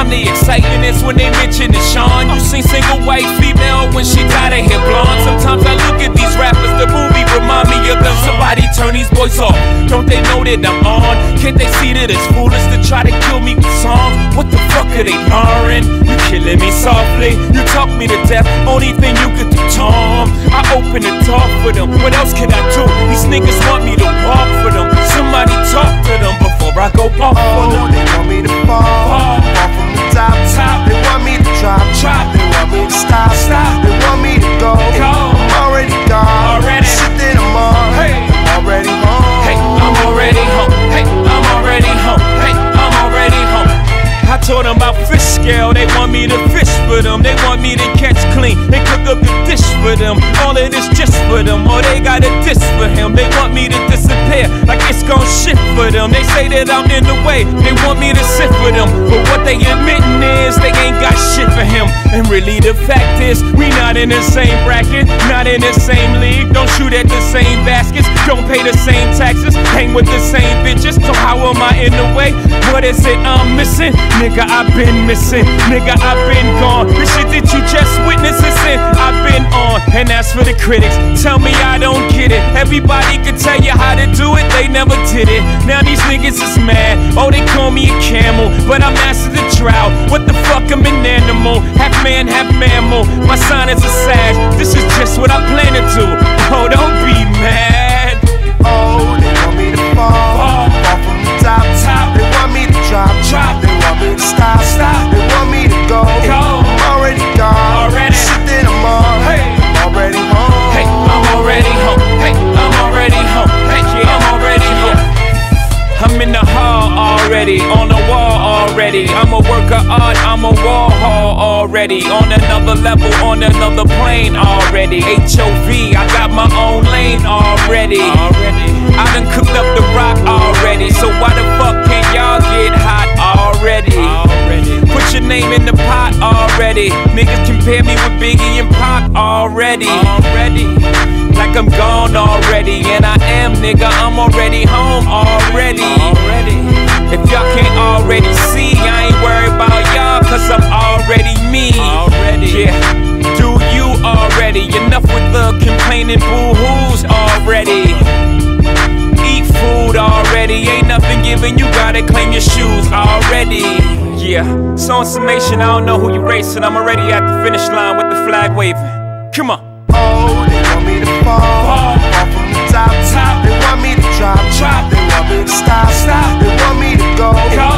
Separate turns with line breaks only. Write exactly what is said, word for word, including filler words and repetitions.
find the excitement is when they mention it, Sean. You seen single white female when she tied her hair blonde. Sometimes I look at these rappers, the movie remind me of them. Somebody turn these boys off, don't they know that I'm on? Can't they see that it's foolish to try to kill me with songs? What the fuck are they learning? You killing me softly, you talk me to death, only thing you could do, Tom. I open the door for them, what else can I do? These niggas want me to walk for them, somebody talk to them before I go off for them.
They want me to fall, fall, fall from the top, top. They want me to drop, drop. They want me to stop, stop. They want me to go, go. I'm already gone, already. Shit that I'm on, hey. I'm already home.
Hey, I'm already home. Hey, I'm already home. Hey, I'm already home. I told them about fish scale, they want me to fish for them. They want me to catch clean, they cook up the dish for them. All of this just for them, or they got a diss for him. They want me to disappear, like it's gon' shit for them. They say that I'm in the way, they want me to sit for them. But what they admitting is, they ain't got shit for him. And really the fact is, we not in the same bracket, not in the same league. Don't shoot at the same baskets, don't pay the same taxes, hang with the same bitches. So how am I in the way? What is it I'm missing? Nigga, I've been missing, nigga, I've been gone. The shit that you just witnessed is sin, I've been on. And as for the critics, tell me I don't get it. Everybody could tell you how to do it, they never did it. Now these niggas is mad, oh they call me a camel, but I'm master the drought. What the fuck, I'm an animal, half man, half mammal. My sign is a sag, this is just what I plan to do. Oh, don't be mad.
Oh, they want me to fall, fall, fall from the top, top. They want me to drop, drop. They want me to stop, stop. They want me to go, go. I'm already gone, already. Shit that I'm on, hey. I'm already home.
Hey, I'm already home. Hey, I'm already home. Hey, yeah, I'm already home. I'm in the hall already, on the wall already. I'm a work of art, I'm a wall hall already. On another level, on another plane already. H O V, I got my own lane already. already. I done cooked up the rock already. So why the fuck can't y'all get hot already? already? Put your name in the pot already. Niggas compare me with Biggie and Pac already. already. Like I'm gone already, and I am, nigga, I'm already home already. already. If y'all can't already see, I ain't worried about y'all, cause I'm already me. Already. Yeah, do you already? Enough with the complaining boo-hoos already. Eat food already, ain't nothing given, you gotta claim your shoes already. Yeah, so in summation, I don't know who you racing, I'm already at the finish line with the flag waving. Come on.
Oh, they want me to fall, fall, fall from the top, top. They want me to drop, drop. They want me to stop, stop. They want me to go, go.